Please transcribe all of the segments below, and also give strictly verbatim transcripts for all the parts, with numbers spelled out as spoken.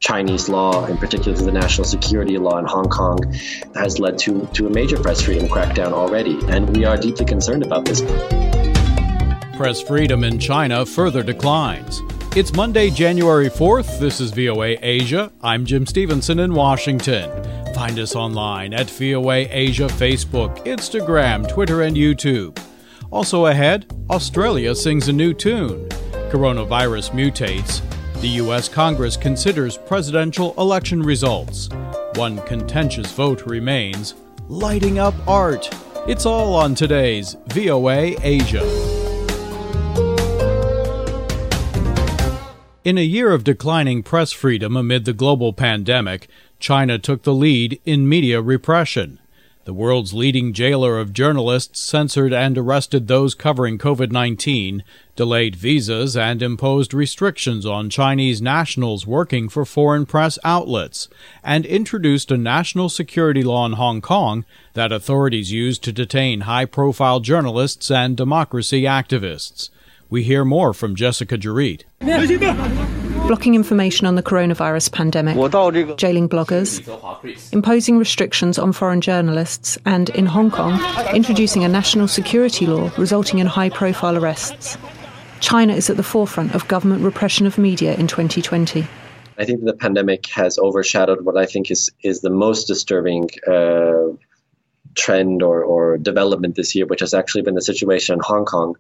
Chinese law, in particular the national security law in Hong Kong, has led to, to a major press freedom crackdown already, and we are deeply concerned about this. Press freedom in China further declines. It's Monday, January fourth. This is V O A Asia. I'm Jim Stevenson in Washington. Find us online at V O A Asia Facebook, Instagram, Twitter, and YouTube. Also ahead, Australia sings a new tune. Coronavirus mutates. The U S Congress considers presidential election results. One contentious vote remains, lighting up art. It's all on today's V O A Asia. In a year of declining press freedom amid the global pandemic, China took the lead in media repression. The world's leading jailer of journalists censored and arrested those covering COVID nineteen, delayed visas, and imposed restrictions on Chinese nationals working for foreign press outlets, and introduced a national security law in Hong Kong that authorities use to detain high-profile journalists and democracy activists. We hear more from Jessica Jarit. Blocking information on the coronavirus pandemic, jailing bloggers, imposing restrictions on foreign journalists, and, in Hong Kong, introducing a national security law resulting in high-profile arrests. China is at the forefront of government repression of media in twenty twenty. I think the pandemic has overshadowed what I think is, is the most disturbing uh, trend or, or development this year, which has actually been the situation in Hong Kong.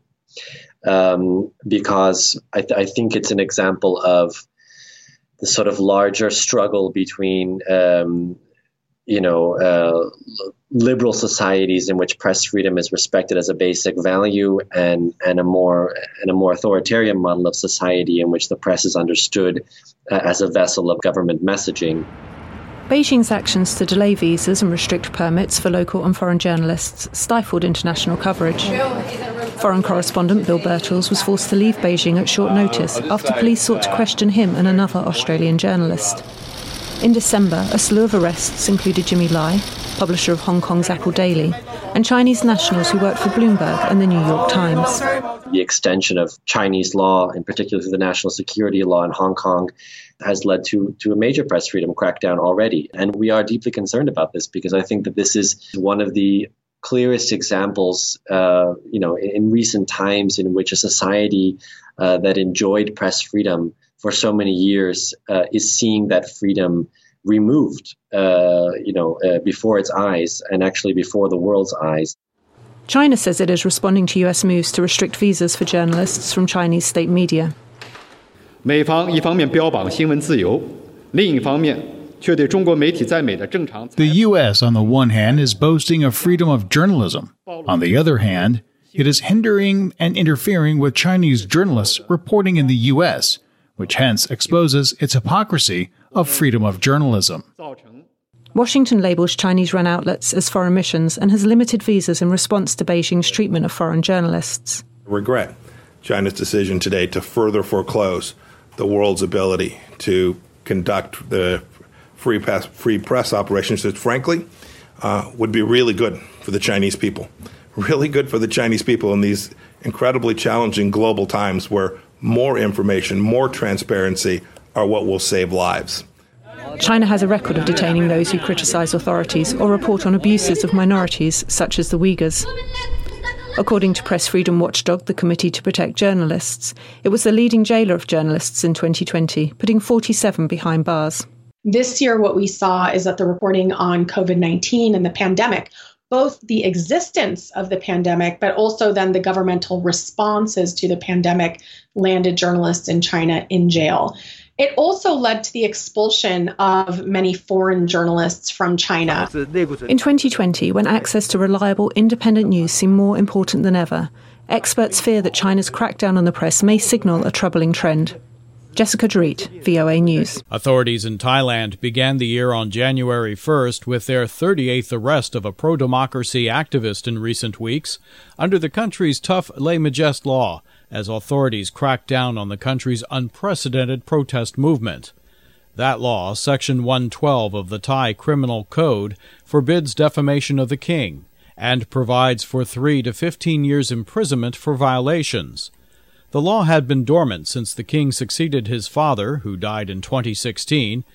Um, because I, th- I think it's an example of the sort of larger struggle between, um, you know, uh, liberal societies in which press freedom is respected as a basic value, and and a more and a more authoritarian model of society in which the press is understood uh, as a vessel of government messaging. Beijing's actions to delay visas and restrict permits for local and foreign journalists stifled international coverage. Foreign correspondent Bill Birtles was forced to leave Beijing at short notice after police sought to question him and another Australian journalist. In December, a slew of arrests included Jimmy Lai, publisher of Hong Kong's Apple Daily, and Chinese nationals who worked for Bloomberg and the New York Times. The extension of Chinese law, in particular the national security law in Hong Kong, has led to, to a major press freedom crackdown already. And we are deeply concerned about this because I think that this is one of the clearest examples, uh, you know, in recent times in which a society uh, that enjoyed press freedom for so many years uh, is seeing that freedom removed, uh, you know, uh, before its eyes and actually before the world's eyes. China says it is responding to U S moves to restrict visas for journalists from Chinese state media. 美方一方面标榜新闻自由，另一方面却对中国媒体在美的正常。 The U S, on the one hand, is boasting of freedom of journalism. On the other hand, it is hindering and interfering with Chinese journalists reporting in the U S, which hence exposes its hypocrisy of freedom of journalism. Washington labels Chinese-run outlets as foreign missions and has limited visas in response to Beijing's treatment of foreign journalists. I regret China's decision today to further foreclose the world's ability to conduct the free press, free press operations that, frankly, uh, would be really good for the Chinese people. Really good for the Chinese people in these incredibly challenging global times where more information, more transparency are what will save lives. China has a record of detaining those who criticize authorities or report on abuses of minorities, such as the Uyghurs. According to press freedom watchdog, the Committee to Protect Journalists, it was the leading jailer of journalists in twenty twenty, putting forty-seven behind bars. This year, what we saw is that the reporting on COVID nineteen and the pandemic, both the existence of the pandemic, but also then the governmental responses to the pandemic, landed journalists in China in jail. It also led to the expulsion of many foreign journalists from China. In twenty twenty, when access to reliable, independent news seemed more important than ever, experts fear that China's crackdown on the press may signal a troubling trend. Jessica Jarit, V O A News. Authorities in Thailand began the year on January first with their thirty-eighth arrest of a pro-democracy activist in recent weeks under the country's tough lèse majestés law, as authorities crack down on the country's unprecedented protest movement. That law, Section one twelve of the Thai Criminal Code, forbids defamation of the king and provides for three to fifteen years imprisonment for violations. The law had been dormant since the king succeeded his father, who died in twenty sixteen,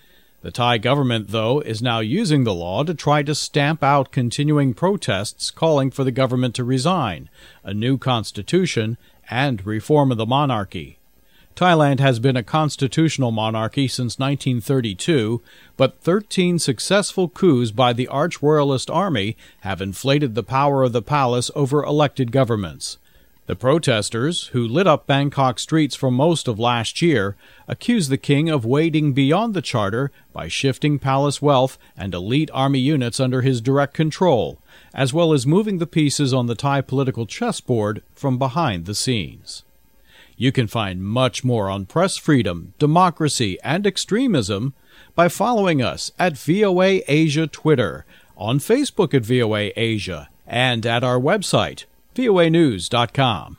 The Thai government, though, is now using the law to try to stamp out continuing protests calling for the government to resign, a new constitution, and reform of the monarchy. Thailand has been a constitutional monarchy since nineteen thirty-two, but thirteen successful coups by the arch-royalist army have inflated the power of the palace over elected governments. The protesters, who lit up Bangkok streets for most of last year, accuse the king of wading beyond the charter by shifting palace wealth and elite army units under his direct control, as well as moving the pieces on the Thai political chessboard from behind the scenes. You can find much more on press freedom, democracy, and extremism by following us at V O A Asia Twitter, on Facebook at V O A Asia, and at our website, V O A news dot com.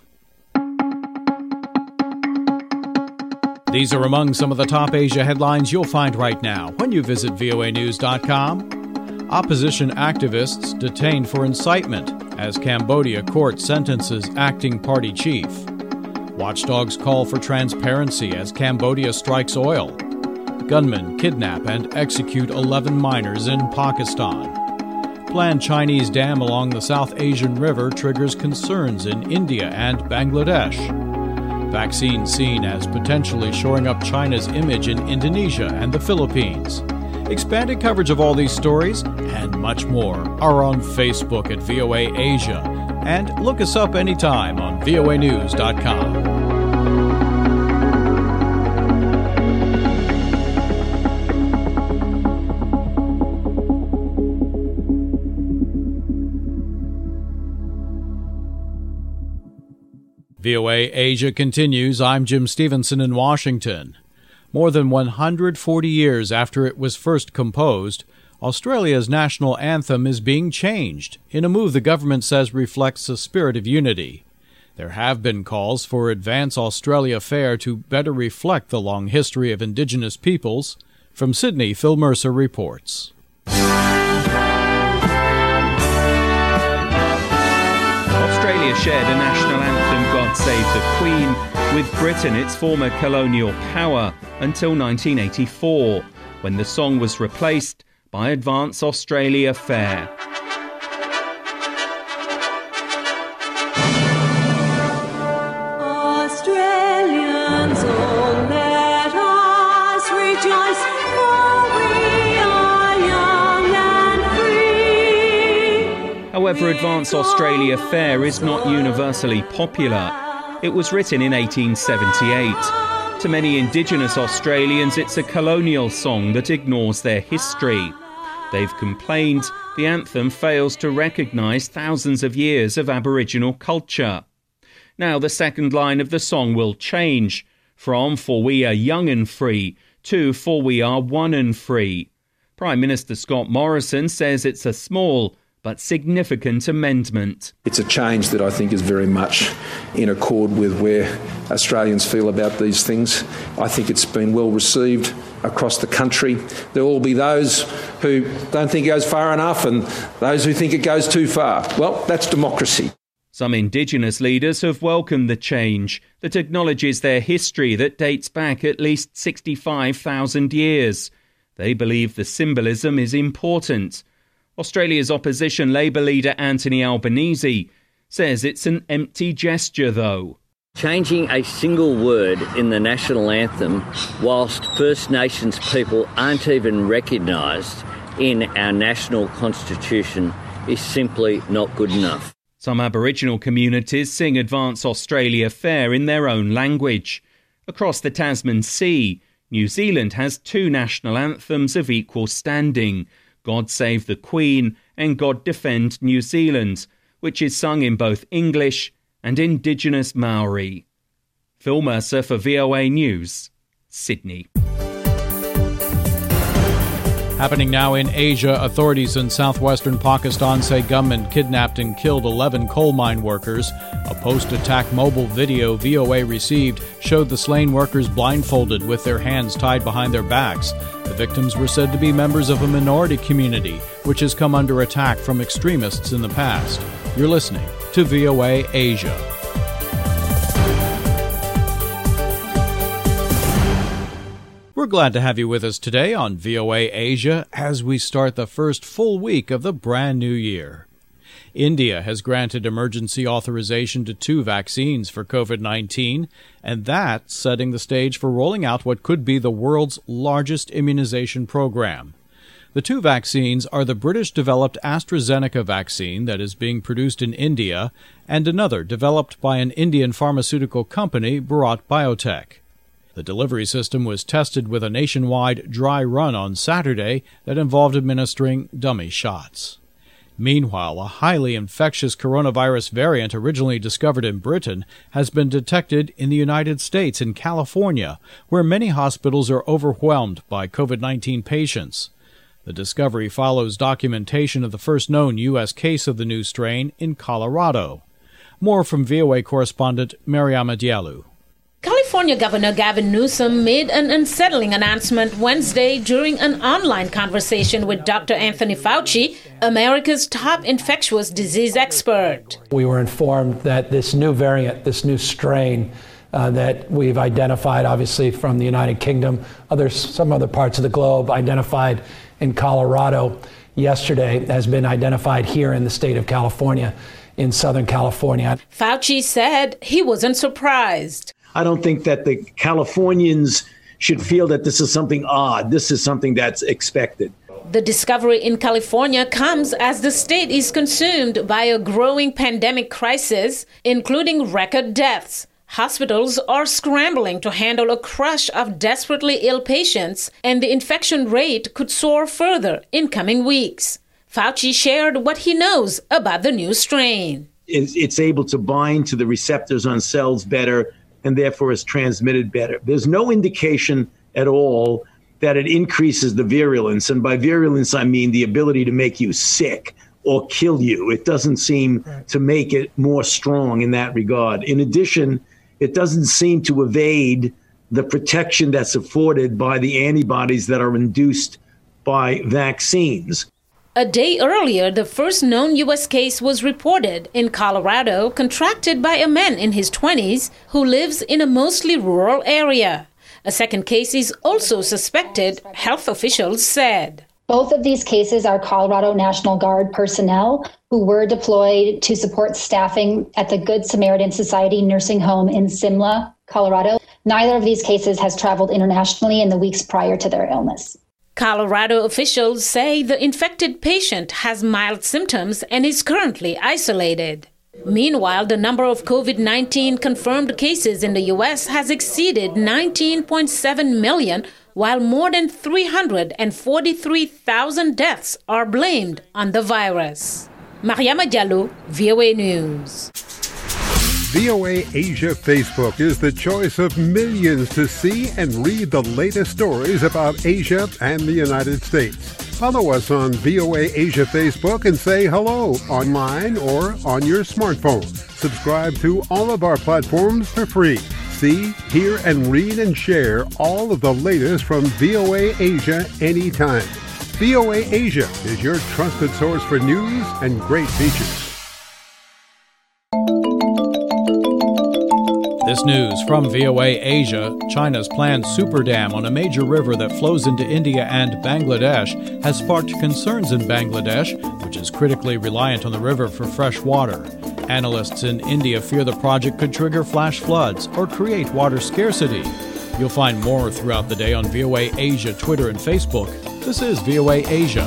These are among some of the top Asia headlines you'll find right now when you visit V O A news dot com. Opposition activists detained for incitement as Cambodia court sentences acting party chief. Watchdogs call for transparency as Cambodia strikes oil. Gunmen kidnap and execute eleven miners in Pakistan. Planned Chinese dam along the South Asian River triggers concerns in India and Bangladesh. Vaccine seen as potentially shoring up China's image in Indonesia and the Philippines. Expanded coverage of all these stories and much more are on Facebook at V O A Asia, and look us up anytime on V O A news dot com. V O A Asia continues. I'm Jim Stevenson in Washington. More than one hundred forty years after it was first composed, Australia's national anthem is being changed in a move the government says reflects a spirit of unity. There have been calls for Advance Australia Fair to better reflect the long history of Indigenous peoples. From Sydney, Phil Mercer reports. Australia shared a national anthem, God Save the Queen, with Britain, its former colonial power, until nineteen eighty-four, when the song was replaced by Advance Australia Fair. Australians, oh, let us rejoice, for we are young and free. However, Advance Australia Fair is not universally popular. It was written in eighteen seventy-eight. To many Indigenous Australians, it's a colonial song that ignores their history. They've complained the anthem fails to recognise thousands of years of Aboriginal culture. Now the second line of the song will change, from "For we are young and free" to "For we are one and free." Prime Minister Scott Morrison says it's a small but significant amendment. It's a change that I think is very much in accord with where Australians feel about these things. I think it's been well received across the country. There will be those who don't think it goes far enough and those who think it goes too far. Well, that's democracy. Some Indigenous leaders have welcomed the change that acknowledges their history that dates back at least sixty-five thousand years. They believe the symbolism is important. Australia's opposition Labour leader Anthony Albanese says it's an empty gesture, though. Changing a single word in the national anthem whilst First Nations people aren't even recognised in our national constitution is simply not good enough. Some Aboriginal communities sing Advance Australia Fair in their own language. Across the Tasman Sea, New Zealand has two national anthems of equal standing, God Save the Queen and God Defend New Zealand, which is sung in both English and Indigenous Maori. Phil Mercer for V O A News, Sydney. Happening now in Asia, authorities in southwestern Pakistan say gunmen kidnapped and killed eleven coal mine workers. A post-attack mobile video V O A received showed the slain workers blindfolded with their hands tied behind their backs. The victims were said to be members of a minority community, which has come under attack from extremists in the past. You're listening to V O A Asia. We're We're glad to have you with us today on V O A Asia as we start the first full week of the brand new year. India has granted emergency authorization to two vaccines for COVID nineteen, and that's setting the stage for rolling out what could be the world's largest immunization program. The two vaccines are the British-developed AstraZeneca vaccine that is being produced in India and another developed by an Indian pharmaceutical company, Bharat Biotech. The delivery system was tested with a nationwide dry run on Saturday that involved administering dummy shots. Meanwhile, a highly infectious coronavirus variant originally discovered in Britain has been detected in the United States in California, where many hospitals are overwhelmed by COVID nineteen patients. The discovery follows documentation of the first known U S case of the new strain in Colorado. More from V O A correspondent Mariama Diallo. California Governor Gavin Newsom made an unsettling announcement Wednesday during an online conversation with Doctor Anthony Fauci, America's top infectious disease expert. We were informed that this new variant, this new strain uh, that we've identified, obviously from the United Kingdom, others, some other parts of the globe, identified in Colorado yesterday, has been identified here in the state of California, in Southern California. Fauci said he wasn't surprised. I don't think that the Californians should feel that this is something odd. This is something that's expected. The discovery in California comes as the state is consumed by a growing pandemic crisis, including record deaths. Hospitals are scrambling to handle a crush of desperately ill patients, and the infection rate could soar further in coming weeks. Fauci shared what he knows about the new strain. It's able to bind to the receptors on cells better, and therefore is transmitted better. There's no indication at all that it increases the virulence. And by virulence, I mean the ability to make you sick or kill you. It doesn't seem right. to make it more strong in that regard. In addition, it doesn't seem to evade the protection that's afforded by the antibodies that are induced by vaccines. A day earlier, the first known U S case was reported in Colorado, contracted by a man in his twenties who lives in a mostly rural area. A second case is also suspected, health officials said. Both of these cases are Colorado National Guard personnel who were deployed to support staffing at the Good Samaritan Society nursing home in Simla, Colorado. Neither of these cases has traveled internationally in the weeks prior to their illness. Colorado officials say the infected patient has mild symptoms and is currently isolated. Meanwhile, the number of COVID nineteen confirmed cases in the U S has exceeded nineteen point seven million, while more than three hundred forty-three thousand deaths are blamed on the virus. Mariama Diallo, V O A News. V O A Asia Facebook is the choice of millions to see and read the latest stories about Asia and the United States. Follow us on V O A Asia Facebook and say hello online or on your smartphone. Subscribe to all of our platforms for free. See, hear, and read and share all of the latest from V O A Asia anytime. V O A Asia is your trusted source for news and great features. This news from V O A Asia. China's planned super dam on a major river that flows into India and Bangladesh has sparked concerns in Bangladesh, which is critically reliant on the river for fresh water. Analysts in India fear the project could trigger flash floods or create water scarcity. You'll find more throughout the day on V O A Asia, Twitter, and Facebook. This is V O A Asia.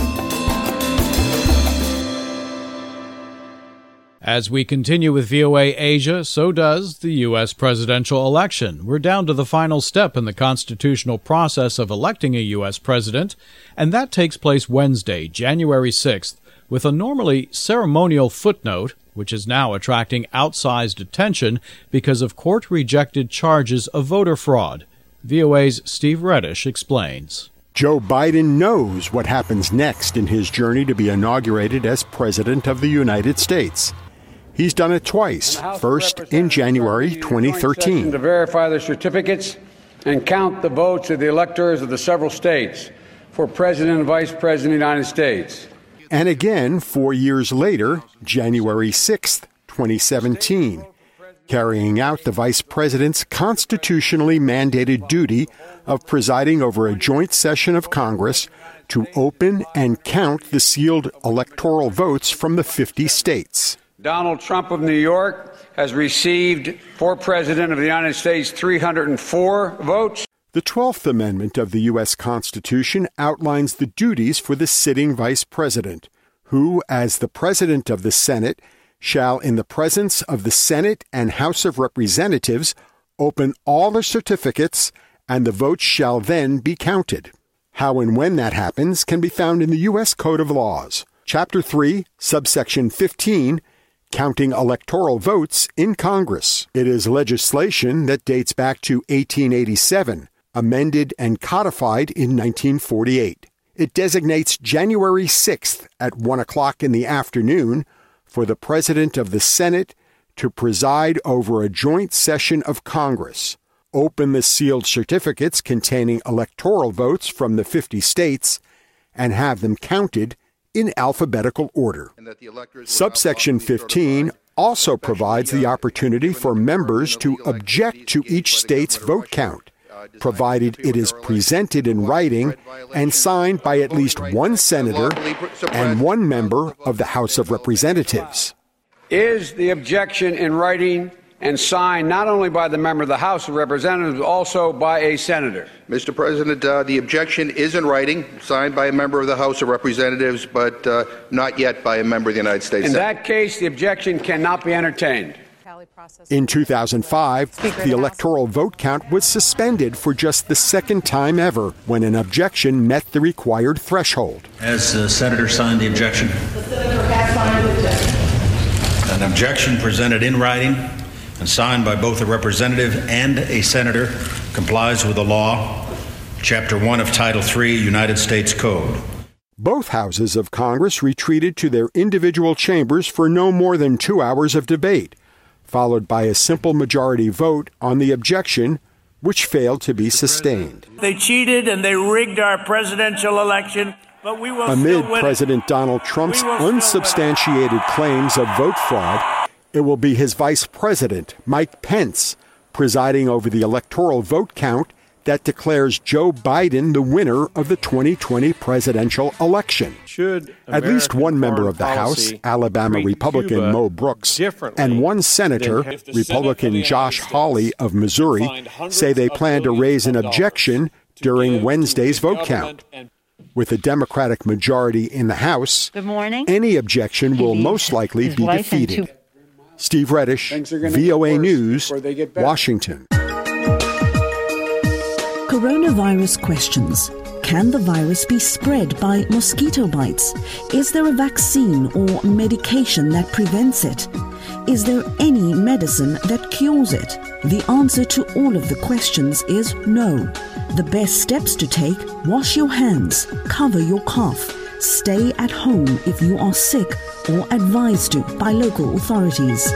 As we continue with V O A Asia, so does the U S presidential election. We're down to the final step in the constitutional process of electing a U S president, and that takes place Wednesday, January sixth, with a normally ceremonial footnote, which is now attracting outsized attention because of court-rejected charges of voter fraud. V O A's Steve Reddish explains. Joe Biden knows what happens next in his journey to be inaugurated as President of the United States. He's done it twice, first in January twenty thirteen. To verify the certificates and count the votes of the electors of the several states for President and Vice President of the United States. And again, four years later, January sixth, twenty seventeen. carrying out the vice president's constitutionally mandated duty of presiding over a joint session of Congress to open and count the sealed electoral votes from the fifty states. Donald Trump of New York has received, for President of the United States, three hundred four votes. The twelfth Amendment of the U S Constitution outlines the duties for the sitting vice president, who, as the President of the Senate, shall, in the presence of the Senate and House of Representatives, open all the certificates, and the votes shall then be counted. How and when that happens can be found in the U S Code of Laws, Chapter three, subsection fifteen, Counting Electoral Votes in Congress. It is legislation that dates back to eighteen eighty-seven, amended and codified in nineteen forty-eight. It designates January sixth at one o'clock in the afternoon for the President of the Senate to preside over a joint session of Congress, open the sealed certificates containing electoral votes from the fifty states, and have them counted in alphabetical order. Subsection fifteen also provides the opportunity for members to object to each state's vote count, provided it is presented in writing and signed by at least one senator and one member of the House of Representatives. Is the objection in writing and signed not only by the member of the House of Representatives, but also by a senator? Mister President, uh, the objection is in writing, signed by a member of the House of Representatives, but uh, not yet by a member of the United States In Senate. that case, the objection cannot be entertained. In two thousand five, the electoral vote count was suspended for just the second time ever when an objection met the required threshold. Has the senator signed the objection? The senator has signed the objection. An objection presented in writing and signed by both a representative and a senator complies with the law, Chapter one of Title three, United States Code. Both houses of Congress retreated to their individual chambers for no more than two hours of debate, followed by a simple majority vote on the objection, which failed to be sustained. They cheated and they rigged our presidential election, but we will Amid still win President it. Donald Trump's unsubstantiated claims of vote fraud, it will be his Vice President, Mike Pence, presiding over the electoral vote count that declares Joe Biden the winner of the twenty twenty presidential election. Should At least one member of the House, Alabama Republican Cuba Mo Brooks, and one senator, Republican Josh Hawley of Missouri, say they plan to raise an objection during Wednesday's vote count. With a Democratic majority in the House, Good morning. any objection will most likely be defeated. Steve Reddish, V O A News, Washington. Coronavirus questions. Can the virus be spread by mosquito bites? Is there a vaccine or medication that prevents it? Is there any medicine that cures it? The answer to all of the questions is no. The best steps to take: wash your hands, cover your cough, stay at home if you are sick or advised to by local authorities.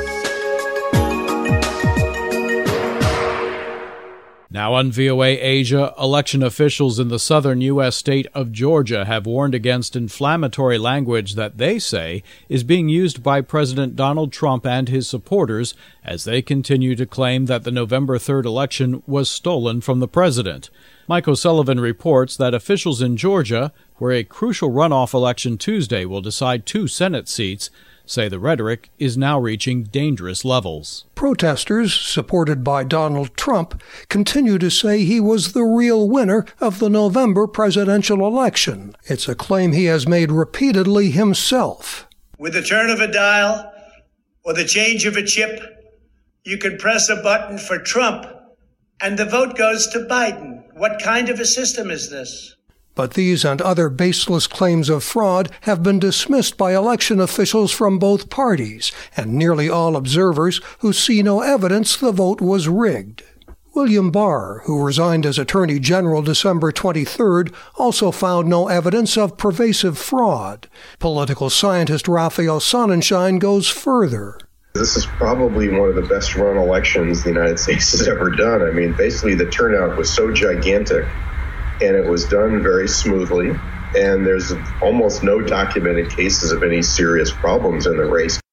Now on V O A Asia, election officials in the southern U S state of Georgia have warned against inflammatory language that they say is being used by President Donald Trump and his supporters as they continue to claim that the November third election was stolen from the president. Mike O'Sullivan reports that officials in Georgia, where a crucial runoff election Tuesday will decide two Senate seats, say the rhetoric is now reaching dangerous levels. Protesters, supported by Donald Trump, continue to say he was the real winner of the November presidential election. It's a claim he has made repeatedly himself. With the turn of a dial or the change of a chip, you can press a button for Trump and the vote goes to Biden. What kind of a system is this? But these and other baseless claims of fraud have been dismissed by election officials from both parties and nearly all observers who see no evidence the vote was rigged. William Barr, who resigned as Attorney General December twenty-third, also found no evidence of pervasive fraud. Political scientist Raphael Sonnenschein goes further. This is probably one of the best run elections the United States has ever done. I mean, basically the turnout was so gigantic, and it was done very smoothly, and there's almost no documented cases of any serious problems in the race.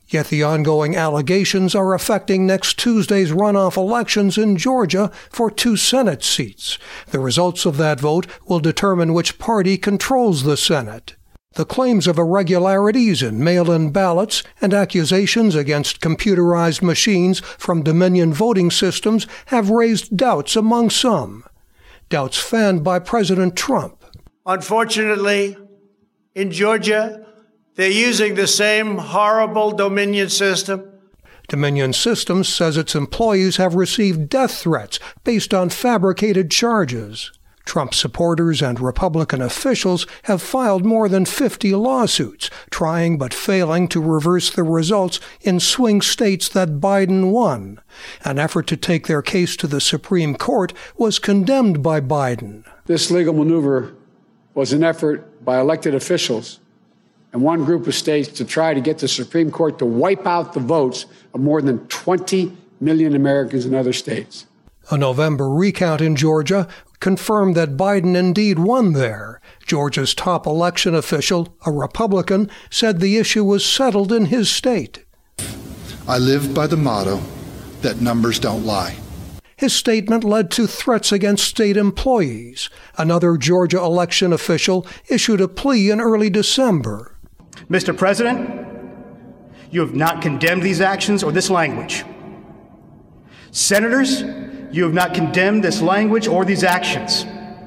Yet the ongoing allegations are affecting next Tuesday's runoff elections in Georgia for two Senate seats. The results of that vote will determine which party controls the Senate. The claims of irregularities in mail-in ballots and accusations against computerized machines from Dominion voting systems have raised doubts among some. Doubts fanned by President Trump. Unfortunately, in Georgia, they're using the same horrible Dominion system. Dominion Systems says its employees have received death threats based on fabricated charges. Trump supporters and Republican officials have filed more than fifty lawsuits, trying but failing to reverse the results in swing states that Biden won. An effort to take their case to the Supreme Court was condemned by Biden. This legal maneuver was an effort by elected officials and one group of states to try to get the Supreme Court to wipe out the votes of more than twenty million Americans in other states. A November recount in Georgia confirmed that Biden indeed won there. Georgia's top election official, a Republican, said the issue was settled in his state. I live by the motto that numbers don't lie. His statement led to threats against state employees. Another Georgia election official issued a plea in early December. Mister President, you have not condemned these actions or this language. Senators, you have not condemned this language or these actions.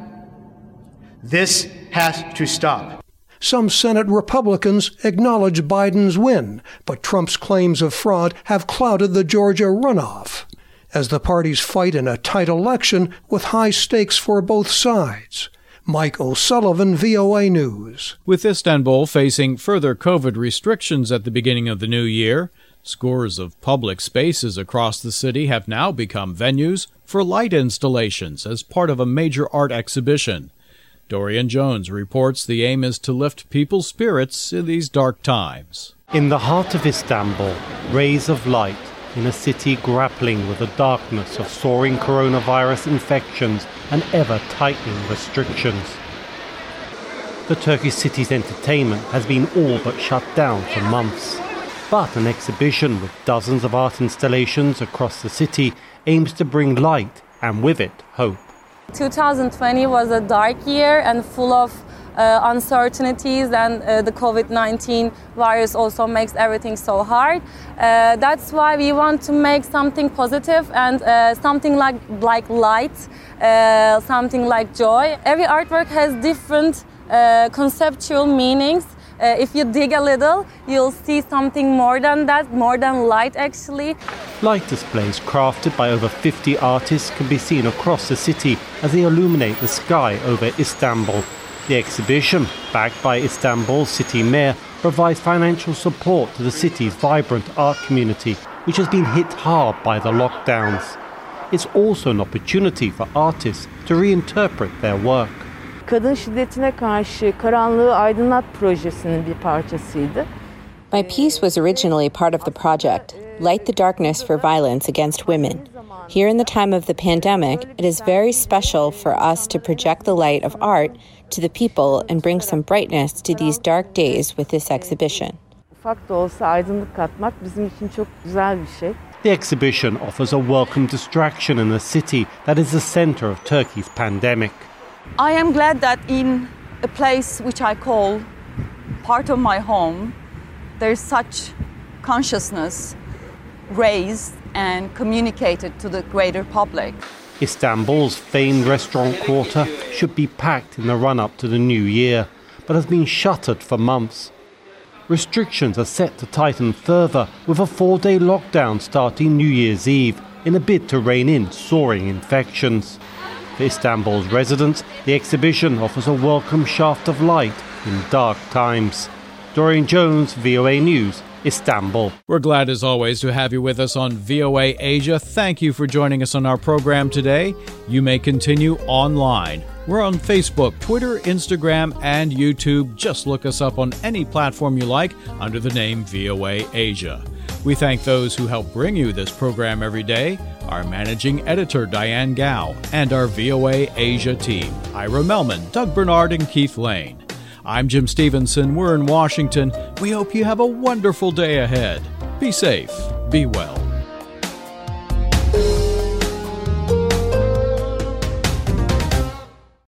This has to stop. Some Senate Republicans acknowledge Biden's win, but Trump's claims of fraud have clouded the Georgia runoff, as the parties fight in a tight election with high stakes for both sides. Mike O'Sullivan, V O A News. With Istanbul facing further COVID restrictions at the beginning of the new year, scores of public spaces across the city have now become venues for light installations as part of a major art exhibition. Dorian Jones reports the aim is to lift people's spirits in these dark times. In the heart of Istanbul, rays of light in a city grappling with the darkness of soaring coronavirus infections and ever-tightening restrictions. The Turkish city's entertainment has been all but shut down for months. But an exhibition with dozens of art installations across the city aims to bring light and with it hope. twenty twenty was a dark year and full of uh, uncertainties, and uh, the COVID nineteen virus also makes everything so hard. Uh, that's why we want to make something positive and uh, something like, like light, uh, something like joy. Every artwork has different uh, conceptual meanings. Uh, if you dig a little, you'll see something more than that, more than light actually. Light displays crafted by over fifty artists can be seen across the city as they illuminate the sky over Istanbul. The exhibition, backed by Istanbul's city mayor, provides financial support to the city's vibrant art community, which has been hit hard by the lockdowns. It's also an opportunity for artists to reinterpret their work. Kadın şiddetine karşı Karanlığı Aydınlat projesinin bir parçasıydı. My piece was originally part of the project, Light the Darkness for Violence Against Women. Here in the time of the pandemic, it is very special for us to project the light of art to the people and bring some brightness to these dark days with this exhibition. Ufak da olsa aydınlık katmak bizim için çok güzel bir şey. The exhibition offers a welcome distraction in a city that is the center of Turkey's pandemic. I am glad that in a place which I call part of my home, there's such consciousness raised and communicated to the greater public. Istanbul's famed restaurant quarter should be packed in the run-up to the new year, but has been shuttered for months. Restrictions are set to tighten further, with a four-day lockdown starting New Year's Eve in a bid to rein in soaring infections. For Istanbul's residents, the exhibition offers a welcome shaft of light in dark times. Dorian Jones, V O A News, Istanbul. We're glad as always to have you with us on V O A Asia. Thank you for joining us on our program today. You may continue online. We're on Facebook, Twitter, Instagram, and YouTube. Just look us up on any platform you like under the name V O A Asia. We thank those who help bring you this program every day, our managing editor Diane Gao, and our V O A Asia team, Ira Melman, Doug Bernard, and Keith Lane. I'm Jim Stevenson. We're in Washington. We hope you have a wonderful day ahead. Be safe, be well.